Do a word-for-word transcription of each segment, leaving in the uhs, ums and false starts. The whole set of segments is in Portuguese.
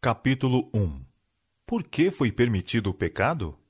capítulo um. Por que foi permitido o pecado?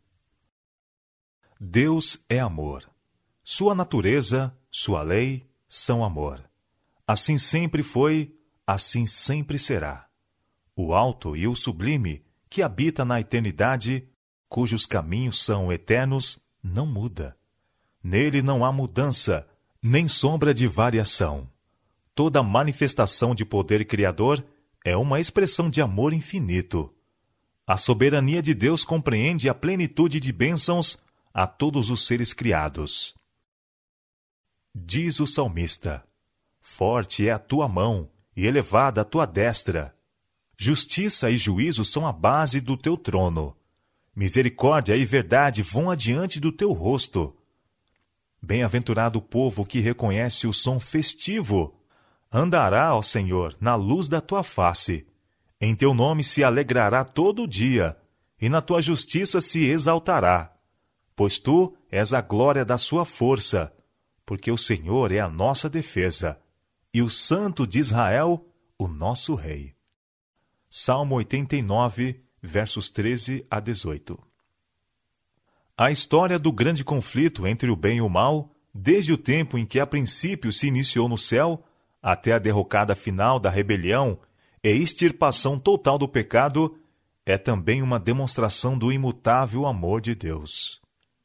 Deus é amor. Sua natureza, sua lei, são amor. Assim sempre foi, assim sempre será. O alto e o sublime, que habita na eternidade, cujos caminhos são eternos, não muda. Nele não há mudança, nem sombra de variação. Toda manifestação de poder criador é uma expressão de amor infinito. A soberania de Deus compreende a plenitude de bênçãos a todos os seres criados. Diz o salmista: forte é a tua mão e elevada a tua destra. Justiça e juízo são a base do teu trono. Misericórdia e verdade vão adiante do teu rosto. Bem-aventurado o povo que reconhece o som festivo. Andará, ó Senhor, na luz da tua face. Em teu nome se alegrará todo o dia, e na tua justiça se exaltará. Pois tu és a glória da sua força, porque o Senhor é a nossa defesa, e o Santo de Israel, o nosso Rei. Salmo oitenta e nove, versos treze a dezoito. A história do grande conflito entre o bem e o mal, desde o tempo em que a princípio se iniciou no céu, até a derrocada final da rebelião e extirpação total do pecado, é também uma demonstração do imutável amor de Deus.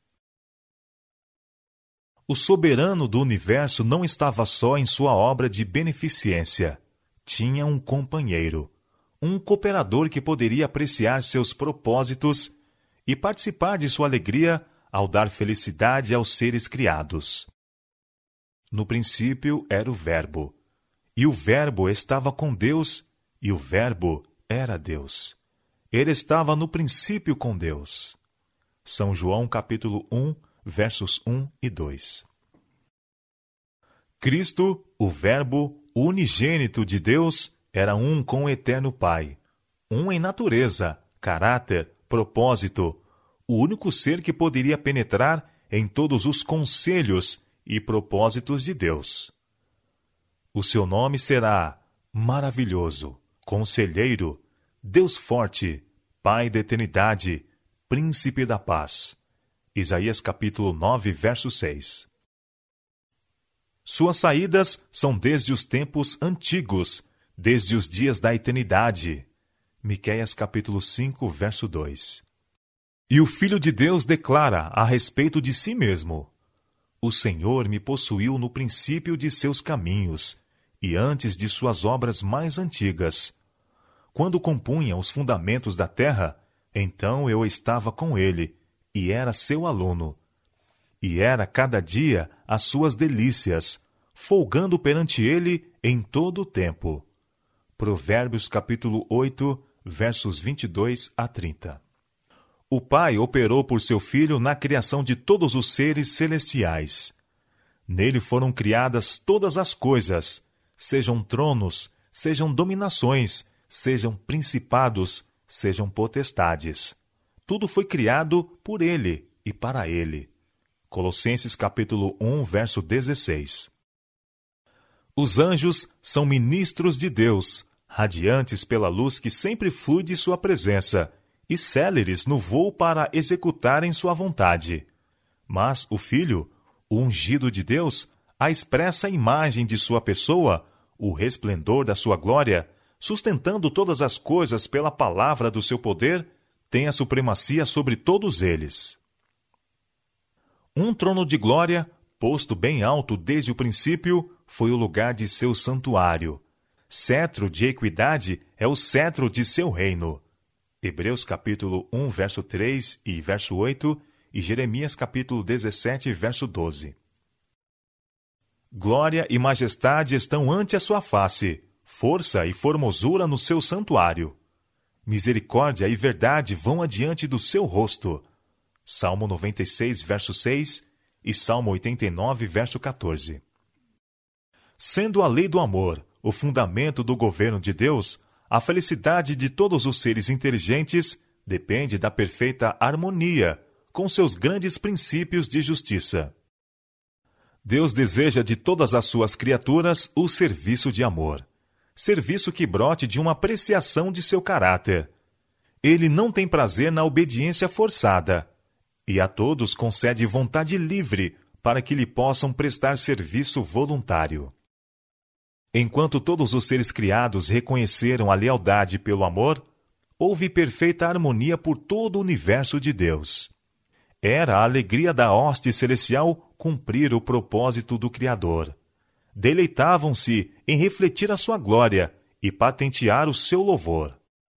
O soberano do universo não estava só em sua obra de beneficência. Tinha um companheiro, um cooperador que poderia apreciar seus propósitos e participar de sua alegria ao dar felicidade aos seres criados. No princípio era o Verbo, e o Verbo estava com Deus, e o Verbo era Deus. Ele estava no princípio com Deus. São João capítulo um, versos um e dois. Cristo, o Verbo, o unigênito de Deus, era um com o eterno Pai. Um em natureza, caráter, propósito. O único ser que poderia penetrar em todos os conselhos e propósitos de Deus. O seu nome será Maravilhoso, Conselheiro, Deus Forte, Pai da Eternidade, Príncipe da Paz. Isaías capítulo nove, verso seis. Suas saídas são desde os tempos antigos, desde os dias da eternidade. Miqueias capítulo cinco, verso dois. E o Filho de Deus declara a respeito de si mesmo: o Senhor me possuiu no princípio de seus caminhos, e antes de suas obras mais antigas. Quando compunha os fundamentos da terra, então eu estava com ele, e era seu aluno. E era cada dia as suas delícias, folgando perante ele em todo o tempo. Provérbios capítulo oito, versos vinte e dois a trinta. O Pai operou por seu Filho na criação de todos os seres celestiais. Nele foram criadas todas as coisas, sejam tronos, sejam dominações, sejam principados, sejam potestades. Tudo foi criado por ele e para ele. Colossenses capítulo um, verso dezesseis. Os anjos são ministros de Deus, radiantes pela luz que sempre flui de sua presença, e céleres no voo para executarem sua vontade. Mas o Filho, o ungido de Deus, a expressa imagem de sua pessoa, o resplendor da sua glória, sustentando todas as coisas pela palavra do seu poder, tem a supremacia sobre todos eles. Um trono de glória, posto bem alto desde o princípio, foi o lugar de seu santuário. Cetro de equidade é o cetro de seu reino. Hebreus capítulo um, verso três e verso oito, e Jeremias capítulo dezessete, verso doze. Glória e majestade estão ante a sua face, força e formosura no seu santuário. Misericórdia e verdade vão adiante do seu rosto. Salmo noventa e seis, verso seis, e Salmo oitenta e nove, verso quatorze. Sendo a lei do amor o fundamento do governo de Deus, a felicidade de todos os seres inteligentes depende da perfeita harmonia com seus grandes princípios de justiça. Deus deseja de todas as suas criaturas o serviço de amor. serviço que brote de uma apreciação de seu caráter. Ele não tem prazer na obediência forçada, e a todos concede vontade livre para que lhe possam prestar serviço voluntário. Enquanto todos os seres criados reconheceram a lealdade pelo amor, houve perfeita harmonia por todo o universo de Deus. Era a alegria da hoste celestial cumprir o propósito do Criador. Deleitavam-se em refletir a sua glória e patentear o seu louvor.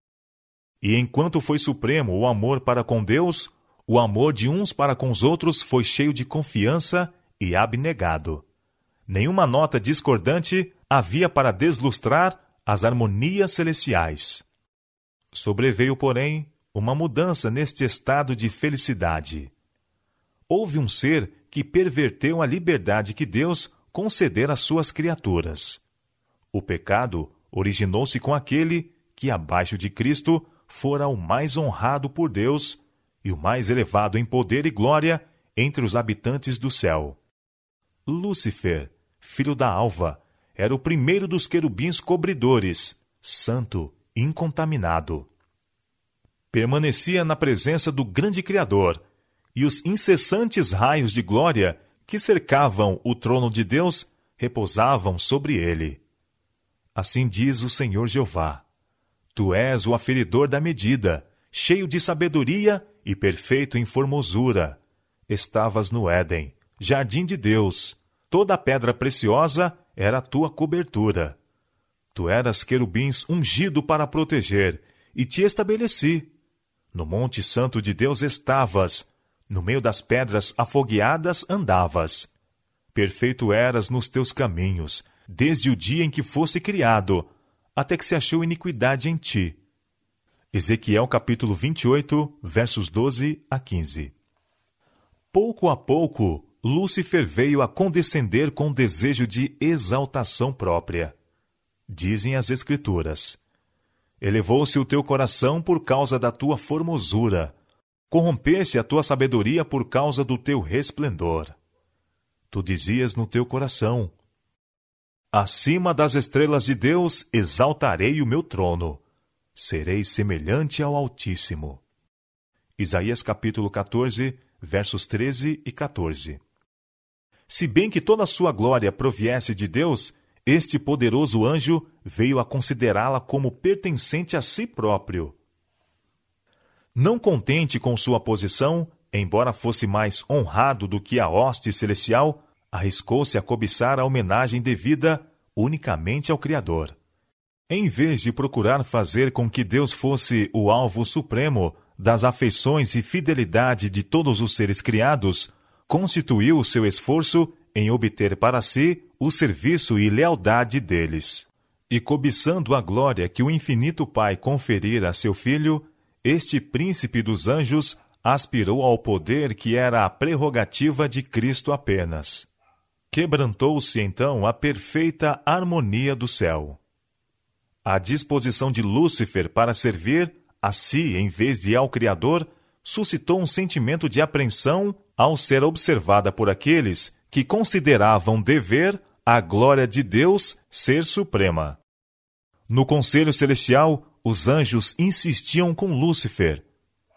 E enquanto foi supremo o amor para com Deus, o amor de uns para com os outros foi cheio de confiança e abnegado. Nenhuma nota discordante havia para deslustrar as harmonias celestiais. Sobreveio, porém, uma mudança neste estado de felicidade. Houve um ser que perverteu a liberdade que Deus concedera às suas criaturas. O pecado originou-se com aquele que, abaixo de Cristo, fora o mais honrado por Deus e o mais elevado em poder e glória entre os habitantes do céu. Lúcifer, filho da alva, era o primeiro dos querubins cobridores, santo, incontaminado. Permanecia na presença do grande Criador, e os incessantes raios de glória que cercavam o trono de Deus repousavam sobre ele. Assim diz o Senhor Jeová: Tu és o aferidor da medida, cheio de sabedoria e perfeito em formosura. Estavas no Éden, jardim de Deus. Toda a pedra preciosa era a tua cobertura. Tu eras querubins ungido para proteger, e te estabeleci. No monte santo de Deus estavas, no meio das pedras afogueadas andavas. Perfeito eras nos teus caminhos, desde o dia em que fosse criado, até que se achou iniquidade em ti. Ezequiel capítulo vinte e oito, versos doze a quinze. Pouco a pouco, Lúcifer veio a condescender com desejo de exaltação própria. Dizem as Escrituras: Elevou-se o teu coração por causa da tua formosura, corrompesse a tua sabedoria por causa do teu resplendor. Tu dizias no teu coração: Acima das estrelas de Deus exaltarei o meu trono, serei semelhante ao Altíssimo. Isaías capítulo quatorze, versos treze e quatorze. Se bem que toda a sua glória proviesse de Deus, este poderoso anjo veio a considerá-la como pertencente a si próprio. Não contente com sua posição, embora fosse mais honrado do que a hoste celestial, arriscou-se a cobiçar a homenagem devida unicamente ao Criador. Em vez de procurar fazer com que Deus fosse o alvo supremo das afeições e fidelidade de todos os seres criados, constituiu o seu esforço em obter para si o serviço e lealdade deles. E cobiçando a glória que o infinito Pai conferira a seu Filho, este príncipe dos anjos aspirou ao poder que era a prerrogativa de Cristo apenas. Quebrantou-se então a perfeita harmonia do céu. A disposição de Lúcifer para servir a si em vez de ao Criador suscitou um sentimento de apreensão ao ser observada por aqueles que consideravam dever a glória de Deus ser suprema. No conselho celestial, os anjos insistiam com Lúcifer.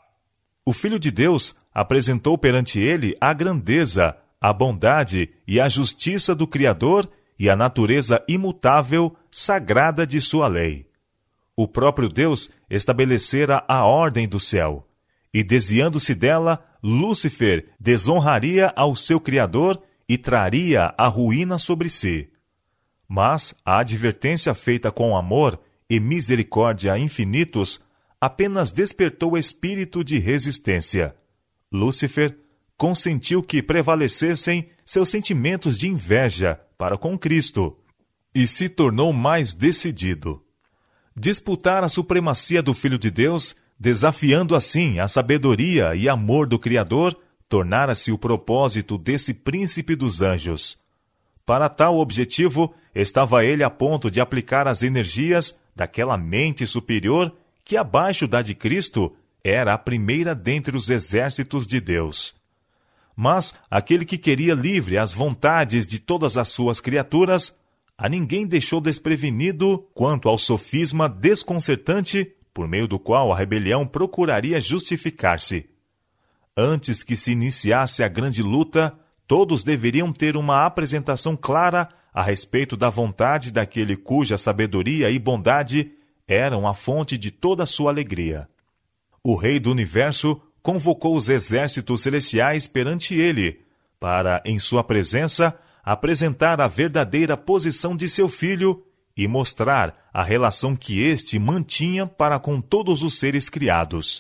O Filho de Deus apresentou perante ele a grandeza, a bondade e a justiça do Criador e a natureza imutável, sagrada de sua lei. O próprio Deus estabelecera a ordem do céu, e desviando-se dela, Lúcifer desonraria ao seu Criador e traria a ruína sobre si. Mas a advertência feita com amor e misericórdia infinitos apenas despertou espírito de resistência. Lúcifer consentiu que prevalecessem seus sentimentos de inveja para com Cristo e se tornou mais decidido. Disputar a supremacia do Filho de Deus, desafiando assim a sabedoria e amor do Criador, tornara-se o propósito desse príncipe dos anjos. Para tal objetivo, estava ele a ponto de aplicar as energias daquela mente superior que, abaixo da de Cristo, era a primeira dentre os exércitos de Deus. Mas aquele que queria livre as vontades de todas as suas criaturas, a ninguém deixou desprevenido quanto ao sofisma desconcertante por meio do qual a rebelião procuraria justificar-se. Antes que se iniciasse a grande luta, todos deveriam ter uma apresentação clara a respeito da vontade daquele cuja sabedoria e bondade eram a fonte de toda a sua alegria. O Rei do Universo convocou os exércitos celestiais perante ele, para, em sua presença, apresentar a verdadeira posição de seu filho e mostrar a relação que este mantinha para com todos os seres criados.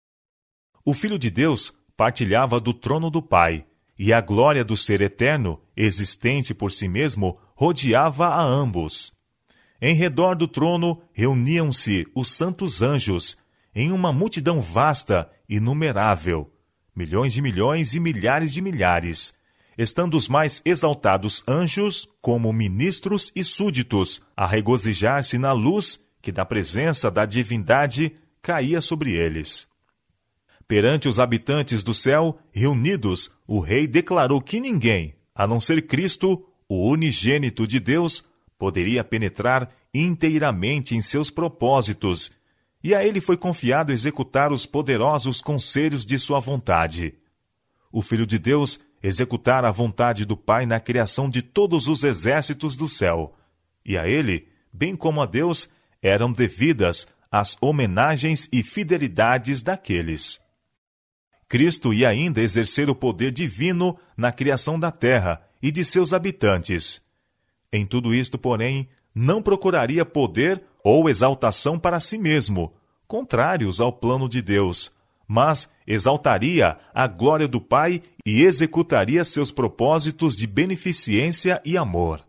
O Filho de Deus partilhava do trono do Pai, e a glória do Ser Eterno, existente por si mesmo, rodeava a ambos. Em redor do trono reuniam-se os santos anjos, em uma multidão vasta, inumerável, milhões de milhões e milhares de milhares, estando os mais exaltados anjos como ministros e súditos, a regozijar-se na luz que da presença da divindade caía sobre eles. Perante os habitantes do céu, reunidos, o rei declarou que ninguém, a não ser Cristo, o unigênito de Deus, poderia penetrar inteiramente em seus propósitos, e a ele foi confiado executar os poderosos conselhos de sua vontade. O Filho de Deus executara a vontade do Pai na criação de todos os exércitos do céu, e a ele, bem como a Deus, eram devidas as homenagens e fidelidades daqueles. Cristo ia ainda exercer o poder divino na criação da terra e de seus habitantes. Em tudo isto, porém, não procuraria poder ou exaltação para si mesmo, contrários ao plano de Deus, mas exaltaria a glória do Pai e executaria seus propósitos de beneficência e amor.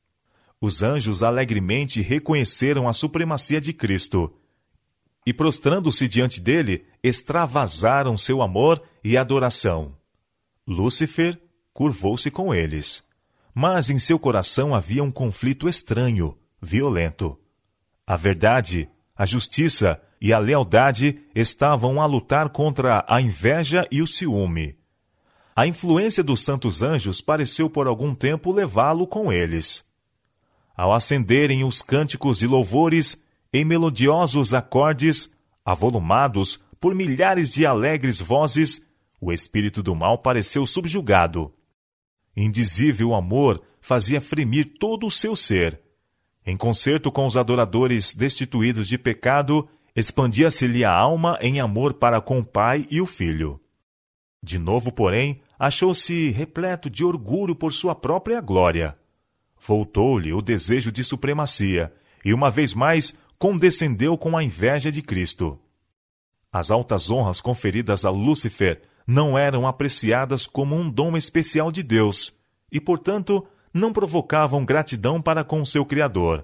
Os anjos alegremente reconheceram a supremacia de Cristo, e prostrando-se diante dele, extravasaram seu amor e adoração. Lúcifer curvou-se com eles, mas em seu coração havia um conflito estranho, violento. A verdade, a justiça e a lealdade estavam a lutar contra a inveja e o ciúme. A influência dos santos anjos pareceu por algum tempo levá-lo com eles. Ao acenderem os cânticos de louvores em melodiosos acordes, avolumados por milhares de alegres vozes, o espírito do mal pareceu subjugado. Indizível amor fazia fremir todo o seu ser. Em concerto com os adoradores destituídos de pecado, expandia-se-lhe a alma em amor para com o Pai e o Filho. De novo, porém, achou-se repleto de orgulho por sua própria glória. Voltou-lhe o desejo de supremacia, e uma vez mais condescendeu com a inveja de Cristo. As altas honras conferidas a Lúcifer não eram apreciadas como um dom especial de Deus, e, portanto, não provocavam gratidão para com seu Criador.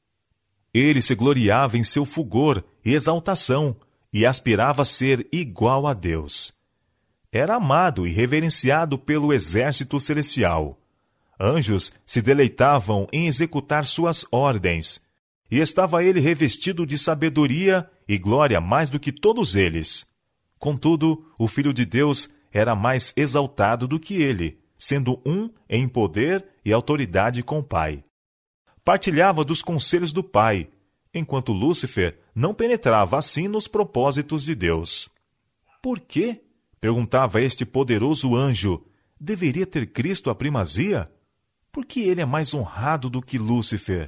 Ele se gloriava em seu fulgor e exaltação, e aspirava a ser igual a Deus. Era amado e reverenciado pelo exército celestial. Anjos se deleitavam em executar suas ordens, e estava ele revestido de sabedoria e glória mais do que todos eles. Contudo, o Filho de Deus era mais exaltado do que ele, sendo um em poder e autoridade com o Pai. Partilhava dos conselhos do Pai, enquanto Lúcifer não penetrava assim nos propósitos de Deus. Por quê? Perguntava este poderoso anjo. Deveria ter Cristo a primazia? Por que ele é mais honrado do que Lúcifer?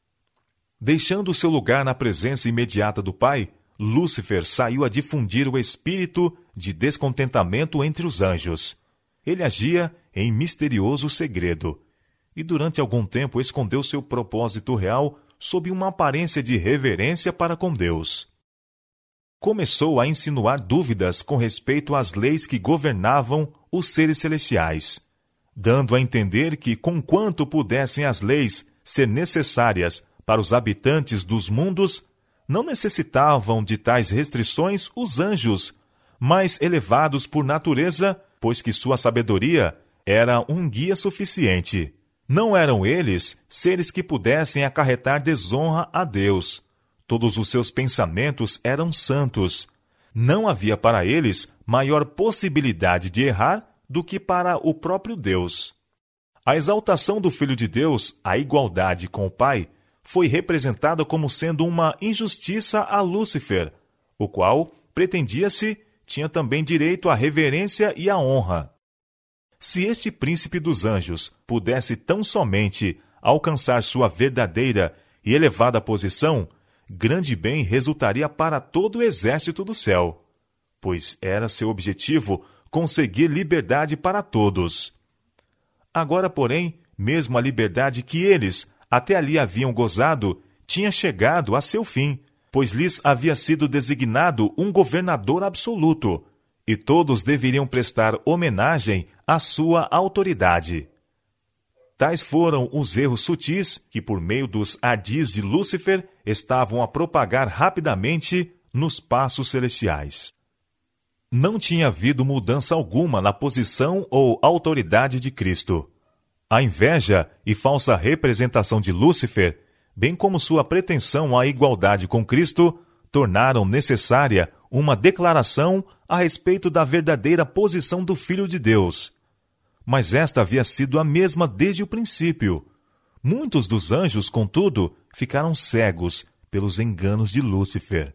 Deixando o seu lugar na presença imediata do Pai, Lúcifer saiu a difundir o espírito de descontentamento entre os anjos. Ele agia em misterioso segredo, e durante algum tempo escondeu seu propósito real sob uma aparência de reverência para com Deus. Começou a insinuar dúvidas com respeito às leis que governavam os seres celestiais, dando a entender que, conquanto pudessem as leis ser necessárias para os habitantes dos mundos, não necessitavam de tais restrições os anjos, mais elevados por natureza, pois que sua sabedoria era um guia suficiente. Não eram eles seres que pudessem acarretar desonra a Deus. Todos os seus pensamentos eram santos. Não havia para eles maior possibilidade de errar do que para o próprio Deus. A exaltação do Filho de Deus, a igualdade com o Pai, foi representada como sendo uma injustiça a Lúcifer, o qual, pretendia-se, tinha também direito à reverência e à honra. Se este príncipe dos anjos pudesse tão somente alcançar sua verdadeira e elevada posição, grande bem resultaria para todo o exército do céu, pois era seu objetivo conseguir liberdade para todos. Agora, porém, mesmo a liberdade que eles até ali haviam gozado tinha chegado a seu fim, pois lhes havia sido designado um governador absoluto, e todos deveriam prestar homenagem à sua autoridade. Tais foram os erros sutis que, por meio dos ardis de Lúcifer, estavam a propagar rapidamente nos passos celestiais. Não tinha havido mudança alguma na posição ou autoridade de Cristo. A inveja e falsa representação de Lúcifer, bem como sua pretensão à igualdade com Cristo, tornaram necessária uma declaração a respeito da verdadeira posição do Filho de Deus. Mas esta havia sido a mesma desde o princípio. Muitos dos anjos, contudo, ficaram cegos pelos enganos de Lúcifer.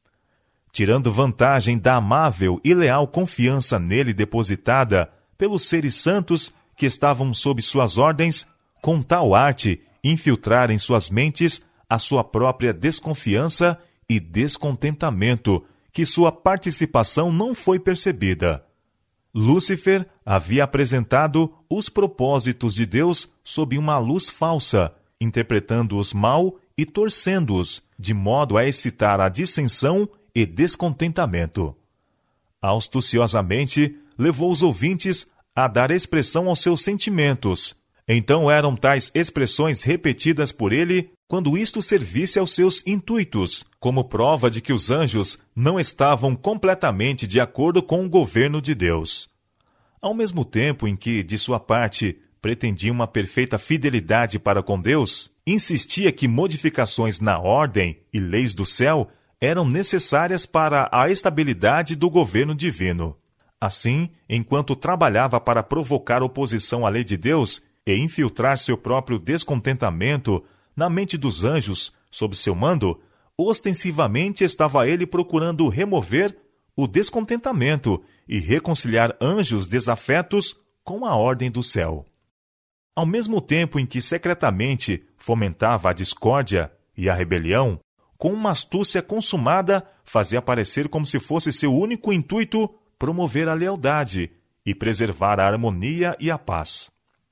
Tirando vantagem da amável e leal confiança nele depositada pelos seres santos que estavam sob suas ordens, com tal arte infiltrar em suas mentes a sua própria desconfiança e descontentamento, que sua participação não foi percebida. Lúcifer havia apresentado os propósitos de Deus sob uma luz falsa, interpretando-os mal e torcendo-os, de modo a excitar a dissensão e descontentamento. Astuciosamente, levou os ouvintes a dar expressão aos seus sentimentos. Então eram tais expressões repetidas por ele quando isto servisse aos seus intuitos, como prova de que os anjos não estavam completamente de acordo com o governo de Deus. Ao mesmo tempo em que, de sua parte, pretendia uma perfeita fidelidade para com Deus, insistia que modificações na ordem e leis do céu eram necessárias para a estabilidade do governo divino. Assim, enquanto trabalhava para provocar oposição à lei de Deus e infiltrar seu próprio descontentamento na mente dos anjos sob seu mando, ostensivamente estava ele procurando remover o descontentamento e reconciliar anjos desafetos com a ordem do céu. Ao mesmo tempo em que secretamente fomentava a discórdia e a rebelião, com uma astúcia consumada, fazia parecer como se fosse seu único intuito promover a lealdade e preservar a harmonia e a paz.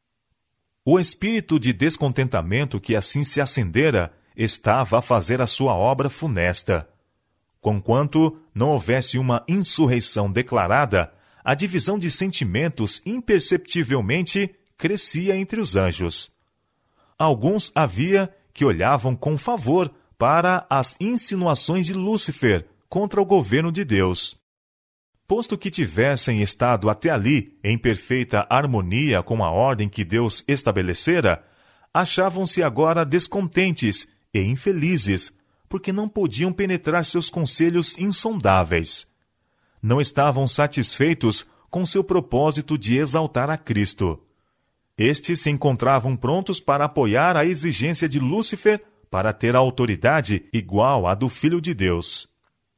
O espírito de descontentamento que assim se acendera estava a fazer a sua obra funesta. Conquanto não houvesse uma insurreição declarada, a divisão de sentimentos imperceptivelmente crescia entre os anjos. Alguns havia que olhavam com favor para as insinuações de Lúcifer contra o governo de Deus. Posto que tivessem estado até ali em perfeita harmonia com a ordem que Deus estabelecera, achavam-se agora descontentes e infelizes, porque não podiam penetrar seus conselhos insondáveis. Não estavam satisfeitos com seu propósito de exaltar a Cristo. Estes se encontravam prontos para apoiar a exigência de Lúcifer para ter a autoridade igual à do Filho de Deus.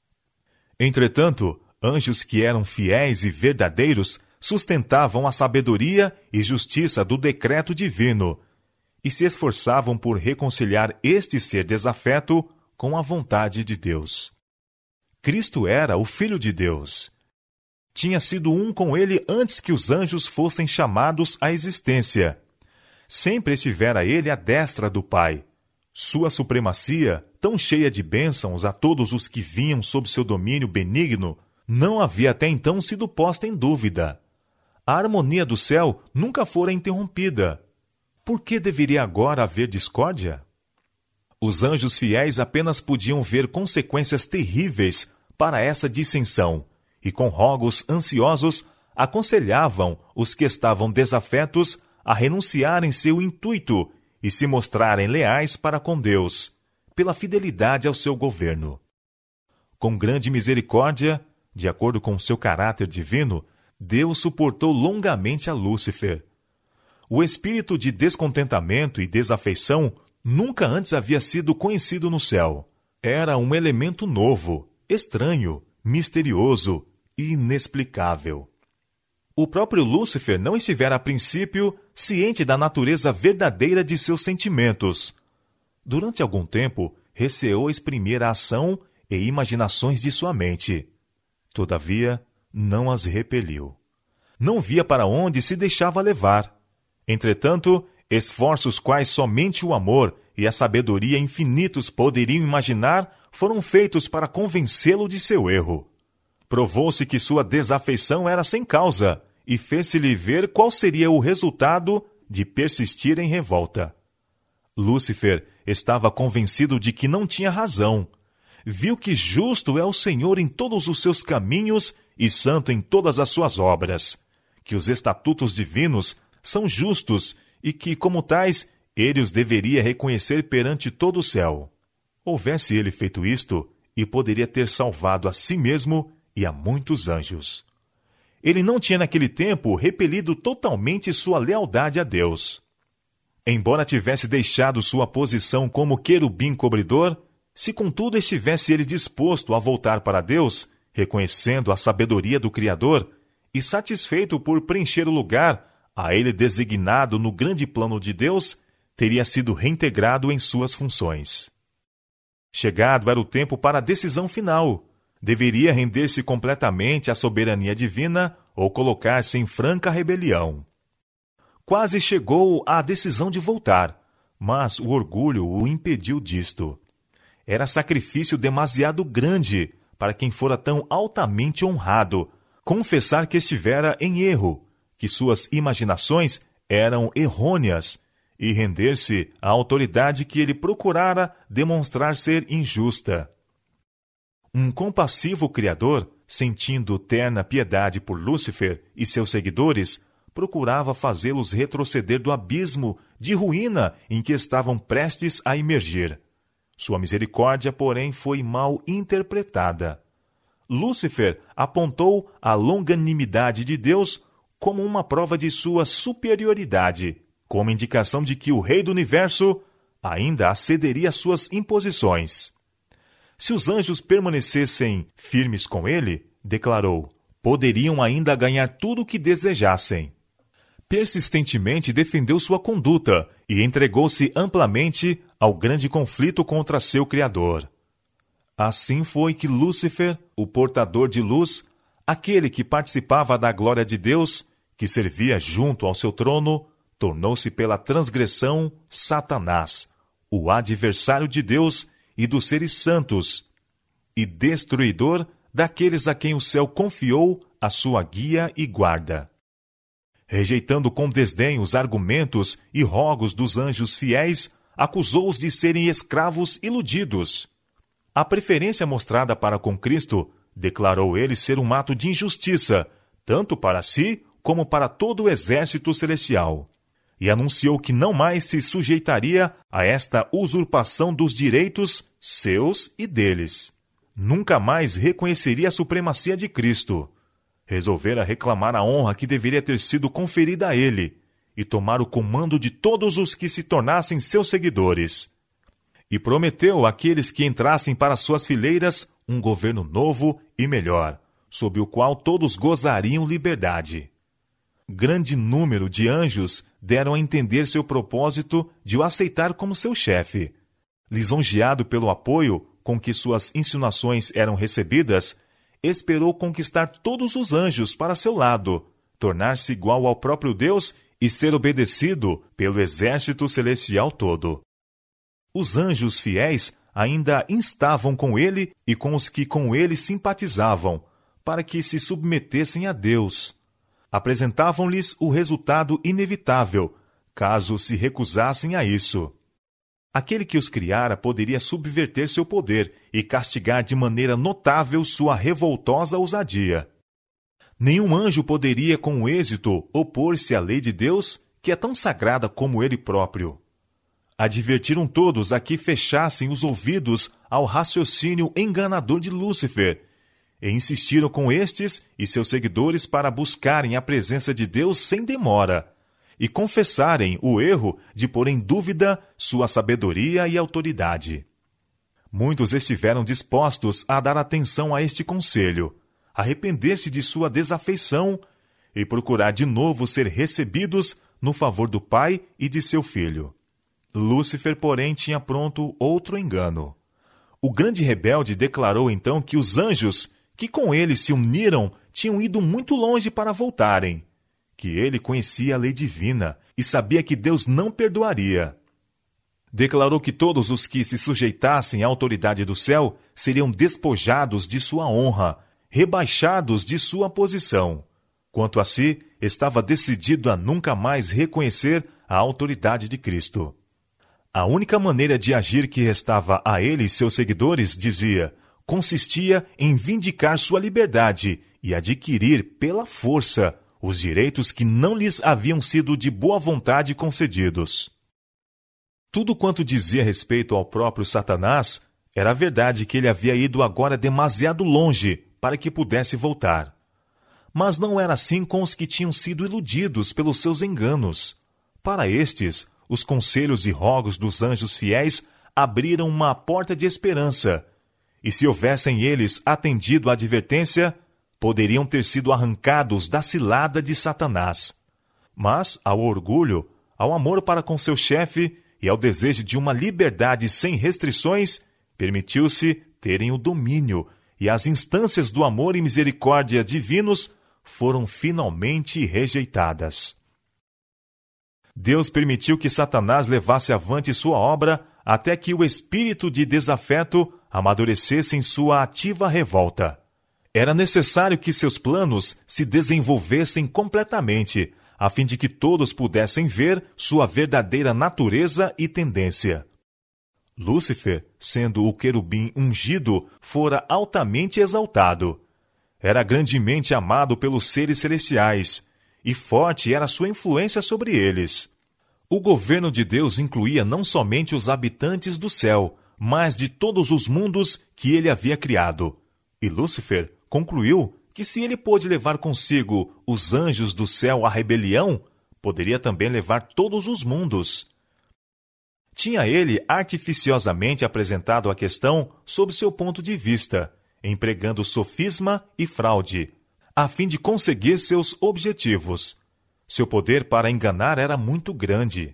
Entretanto, anjos que eram fiéis e verdadeiros sustentavam a sabedoria e justiça do decreto divino e se esforçavam por reconciliar este ser desafeto com a vontade de Deus. Cristo era o Filho de Deus. Tinha sido um com ele antes que os anjos fossem chamados à existência. Sempre estivera ele à destra do Pai. Sua supremacia, tão cheia de bênçãos a todos os que vinham sob seu domínio benigno, não havia até então sido posta em dúvida. A harmonia do céu nunca fora interrompida. Por que deveria agora haver discórdia? Os anjos fiéis apenas podiam ver consequências terríveis para essa dissensão, e com rogos ansiosos aconselhavam os que estavam desafetos a renunciarem seu intuito e se mostrarem leais para com Deus, pela fidelidade ao seu governo. Com grande misericórdia, de acordo com seu caráter divino, Deus suportou longamente a Lúcifer. O espírito de descontentamento e desafeição nunca antes havia sido conhecido no céu. Era um elemento novo, estranho, misterioso e inexplicável. O próprio Lúcifer não estivera a princípio ciente da natureza verdadeira de seus sentimentos. Durante algum tempo, receou exprimir a ação e imaginações de sua mente. Todavia, não as repeliu. Não via para onde se deixava levar. Entretanto, esforços quais somente o amor e a sabedoria infinitos poderiam imaginar foram feitos para convencê-lo de seu erro. Provou-se que sua desafeição era sem causa e fez-se-lhe ver qual seria o resultado de persistir em revolta. Lúcifer estava convencido de que não tinha razão. Viu que justo é o Senhor em todos os seus caminhos e santo em todas as suas obras, que os estatutos divinos são justos e que, como tais, ele os deveria reconhecer perante todo o céu. Houvesse ele feito isto, e poderia ter salvado a si mesmo e a muitos anjos. Ele não tinha naquele tempo repelido totalmente sua lealdade a Deus. Embora tivesse deixado sua posição como querubim cobridor, se contudo estivesse ele disposto a voltar para Deus, reconhecendo a sabedoria do Criador e satisfeito por preencher o lugar a ele designado no grande plano de Deus, teria sido reintegrado em suas funções. Chegado era o tempo para a decisão final. Deveria render-se completamente à soberania divina ou colocar-se em franca rebelião. Quase chegou à decisão de voltar, mas o orgulho o impediu disto. Era sacrifício demasiado grande para quem fora tão altamente honrado confessar que estivera em erro, que suas imaginações eram errôneas, e render-se à autoridade que ele procurara demonstrar ser injusta. Um compassivo Criador, sentindo terna piedade por Lúcifer e seus seguidores, procurava fazê-los retroceder do abismo de ruína em que estavam prestes a imergir. Sua misericórdia, porém, foi mal interpretada. Lúcifer apontou a longanimidade de Deus como uma prova de sua superioridade, como indicação de que o Rei do Universo ainda acederia às suas imposições. Se os anjos permanecessem firmes com ele, declarou, poderiam ainda ganhar tudo o que desejassem. Persistentemente defendeu sua conduta e entregou-se amplamente ao grande conflito contra seu Criador. Assim foi que Lúcifer, o portador de luz, aquele que participava da glória de Deus, que servia junto ao seu trono, tornou-se pela transgressão Satanás, o adversário de Deus e dos seres santos, e destruidor daqueles a quem o céu confiou a sua guia e guarda. Rejeitando com desdém os argumentos e rogos dos anjos fiéis, acusou-os de serem escravos iludidos. A preferência mostrada para com Cristo declarou ele ser um ato de injustiça, tanto para si como para todo o exército celestial, e anunciou que não mais se sujeitaria a esta usurpação dos direitos seus e deles. Nunca mais reconheceria a supremacia de Cristo. Resolvera reclamar a honra que deveria ter sido conferida a ele e tomar o comando de todos os que se tornassem seus seguidores. E prometeu àqueles que entrassem para suas fileiras um governo novo e melhor, sob o qual todos gozariam liberdade. Grande número de anjos deram a entender seu propósito de o aceitar como seu chefe. Lisonjeado pelo apoio com que suas insinuações eram recebidas, esperou conquistar todos os anjos para seu lado, tornar-se igual ao próprio Deus e ser obedecido pelo exército celestial todo. Os anjos fiéis ainda instavam com ele e com os que com ele simpatizavam, para que se submetessem a Deus. Apresentavam-lhes o resultado inevitável, caso se recusassem a isso. Aquele que os criara poderia subverter seu poder e castigar de maneira notável sua revoltosa ousadia. Nenhum anjo poderia, com êxito, opor-se à lei de Deus, que é tão sagrada como ele próprio. Advertiram todos a que fechassem os ouvidos ao raciocínio enganador de Lúcifer, e insistiram com estes e seus seguidores para buscarem a presença de Deus sem demora, e confessarem o erro de pôr em dúvida sua sabedoria e autoridade. Muitos estiveram dispostos a dar atenção a este conselho, arrepender-se de sua desafeição e procurar de novo ser recebidos no favor do Pai e de seu Filho. Lúcifer, porém, tinha pronto outro engano. O grande rebelde declarou então que os anjos, que com ele se uniram, tinham ido muito longe para voltarem, que ele conhecia a lei divina e sabia que Deus não perdoaria. Declarou que todos os que se sujeitassem à autoridade do céu seriam despojados de sua honra, rebaixados de sua posição. Quanto a si, estava decidido a nunca mais reconhecer a autoridade de Cristo. A única maneira de agir que restava a ele e seus seguidores, dizia, consistia em vindicar sua liberdade e adquirir pela força os direitos que não lhes haviam sido de boa vontade concedidos. Tudo quanto dizia respeito ao próprio Satanás era a verdade que ele havia ido agora demasiado longe para que pudesse voltar. Mas não era assim com os que tinham sido iludidos pelos seus enganos. Para estes, os conselhos e rogos dos anjos fiéis abriram uma porta de esperança, e se houvessem eles atendido à advertência, poderiam ter sido arrancados da cilada de Satanás. Mas, ao orgulho, ao amor para com seu chefe e ao desejo de uma liberdade sem restrições, permitiu-se terem o domínio, e as instâncias do amor e misericórdia divinos foram finalmente rejeitadas. Deus permitiu que Satanás levasse avante sua obra até que o espírito de desafeto amadurecesse em sua ativa revolta. Era necessário que seus planos se desenvolvessem completamente, a fim de que todos pudessem ver sua verdadeira natureza e tendência. Lúcifer, sendo o querubim ungido, fora altamente exaltado. Era grandemente amado pelos seres celestiais, e forte era sua influência sobre eles. O governo de Deus incluía não somente os habitantes do céu, mas de todos os mundos que ele havia criado. E Lúcifer concluiu que se ele pôde levar consigo os anjos do céu à rebelião, poderia também levar todos os mundos. Tinha ele artificiosamente apresentado a questão sob seu ponto de vista, empregando sofisma e fraude, a fim de conseguir seus objetivos. Seu poder para enganar era muito grande.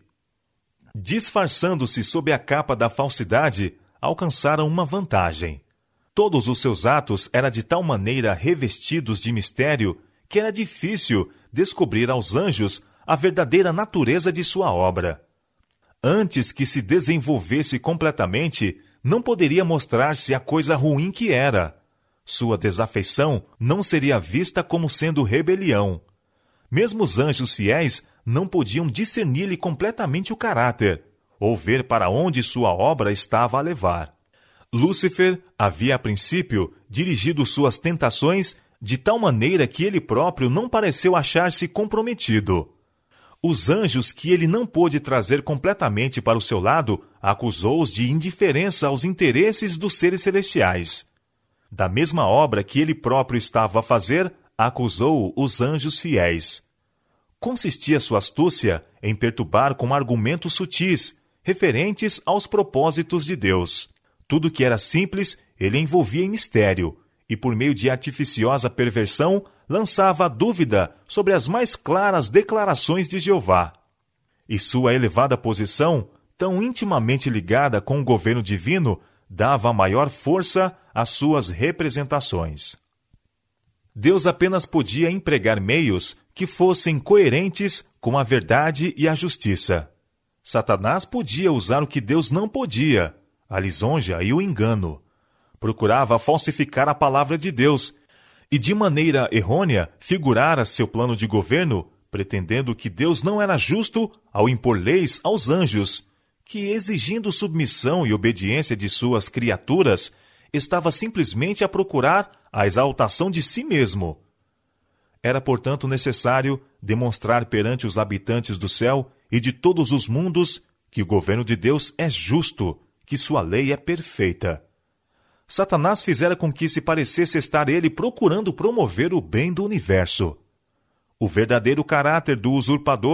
Disfarçando-se sob a capa da falsidade, alcançaram uma vantagem. Todos os seus atos eram de tal maneira revestidos de mistério que era difícil descobrir aos anjos a verdadeira natureza de sua obra. Antes que se desenvolvesse completamente, não poderia mostrar-se a coisa ruim que era. Sua desafeição não seria vista como sendo rebelião. Mesmo os anjos fiéis não podiam discernir-lhe completamente o caráter, ou ver para onde sua obra estava a levar. Lúcifer havia, a princípio, dirigido suas tentações de tal maneira que ele próprio não pareceu achar-se comprometido. Os anjos que ele não pôde trazer completamente para o seu lado, acusou-os de indiferença aos interesses dos seres celestiais. Da mesma obra que ele próprio estava a fazer, acusou os anjos fiéis. Consistia sua astúcia em perturbar com argumentos sutis, referentes aos propósitos de Deus. Tudo que era simples, ele envolvia em mistério, e por meio de artificiosa perversão, lançava dúvida sobre as mais claras declarações de Jeová. E sua elevada posição, tão intimamente ligada com o governo divino, dava maior força às suas representações. Deus apenas podia empregar meios que fossem coerentes com a verdade e a justiça. Satanás podia usar o que Deus não podia, a lisonja e o engano. Procurava falsificar a palavra de Deus e, de maneira errônea, figurara seu plano de governo, pretendendo que Deus não era justo ao impor leis aos anjos, que, exigindo submissão e obediência de suas criaturas, estava simplesmente a procurar a exaltação de si mesmo. Era, portanto, necessário demonstrar perante os habitantes do céu e de todos os mundos que o governo de Deus é justo, que sua lei é perfeita. Satanás fizera com que se parecesse estar ele procurando promover o bem do universo. O verdadeiro caráter do usurpador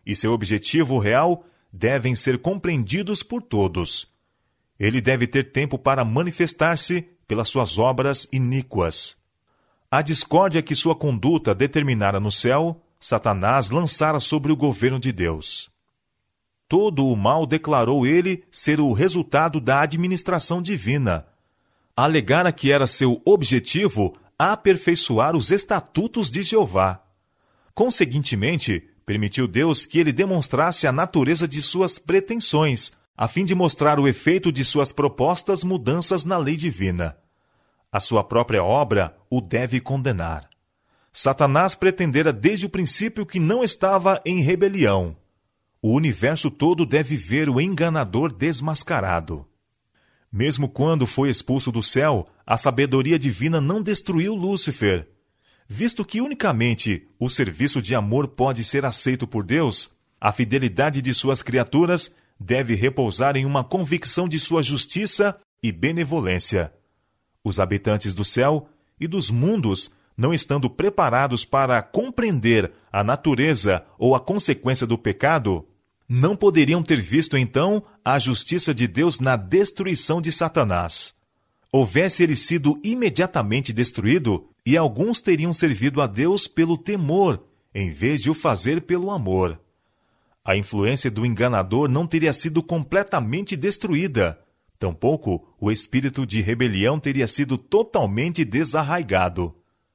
e seu objetivo real devem ser compreendidos por todos. Ele deve ter tempo para manifestar-se pelas suas obras iníquas. A discórdia que sua conduta determinara no céu, Satanás lançara sobre o governo de Deus. Todo o mal declarou ele ser o resultado da administração divina. Alegara que era seu objetivo aperfeiçoar os estatutos de Jeová. Conseguintemente, permitiu Deus que ele demonstrasse a natureza de suas pretensões, a fim de mostrar o efeito de suas propostas mudanças na lei divina. A sua própria obra o deve condenar. Satanás pretendera desde o princípio que não estava em rebelião. O universo todo deve ver o enganador desmascarado. Mesmo quando foi expulso do céu, a sabedoria divina não destruiu Lúcifer. Visto que unicamente o serviço de amor pode ser aceito por Deus, a fidelidade de suas criaturas deve repousar em uma convicção de sua justiça e benevolência. Os habitantes do céu e dos mundos, não estando preparados para compreender a natureza ou a consequência do pecado, não poderiam ter visto então a justiça de Deus na destruição de Satanás. Houvesse ele sido imediatamente destruído, e alguns teriam servido a Deus pelo temor, em vez de o fazer pelo amor. A influência do enganador não teria sido completamente destruída, tampouco o espírito de rebelião teria sido totalmente desarraigado.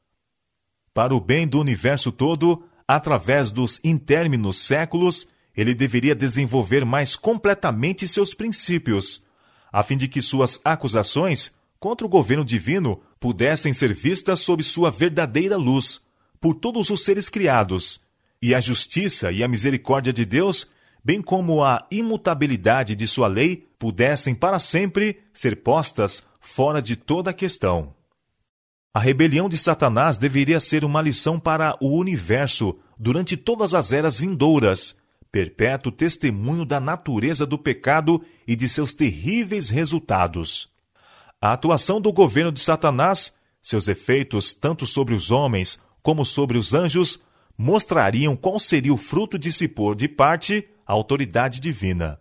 Para o bem do universo todo, através dos intérminos séculos, ele deveria desenvolver mais completamente seus princípios, a fim de que suas acusações contra o governo divino pudessem ser vistas sob sua verdadeira luz, por todos os seres criados, e a justiça e a misericórdia de Deus, bem como a imutabilidade de sua lei, pudessem para sempre ser postas fora de toda a questão. A rebelião de Satanás deveria ser uma lição para o universo durante todas as eras vindouras, perpétuo testemunho da natureza do pecado e de seus terríveis resultados. A atuação do governo de Satanás, seus efeitos tanto sobre os homens como sobre os anjos, mostrariam qual seria o fruto de se pôr de parte a autoridade divina.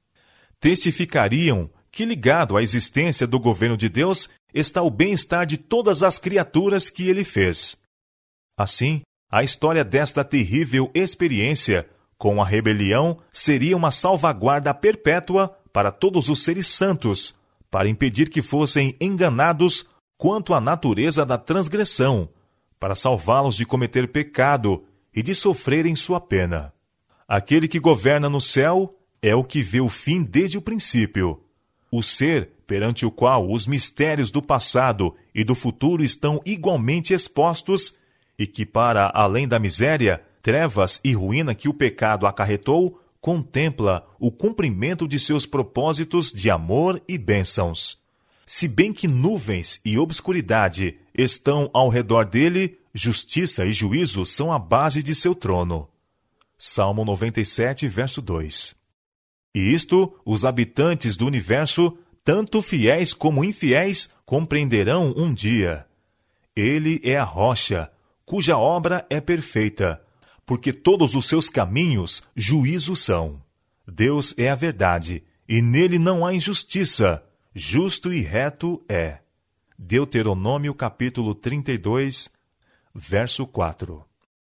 Testificariam que, ligado à existência do governo de Deus, está o bem-estar de todas as criaturas que ele fez. Assim, a história desta terrível experiência com a rebelião seria uma salvaguarda perpétua para todos os seres santos, para impedir que fossem enganados quanto à natureza da transgressão, para salvá-los de cometer pecado e de sofrerem sua pena. Aquele que governa no céu é o que vê o fim desde o princípio. O ser perante o qual os mistérios do passado e do futuro estão igualmente expostos e que, para além da miséria, trevas e ruína que o pecado acarretou, contempla o cumprimento de seus propósitos de amor e bênçãos. Se bem que nuvens e obscuridade estão ao redor dele, justiça e juízo são a base de seu trono. Salmo noventa e sete, verso dois. E isto, os habitantes do universo, tanto fiéis como infiéis, compreenderão um dia. Ele é a rocha, cuja obra é perfeita, porque todos os seus caminhos juízo são. Deus é a verdade, e nele não há injustiça. Justo e reto é. Deuteronômio capítulo trinta e dois, verso quatro.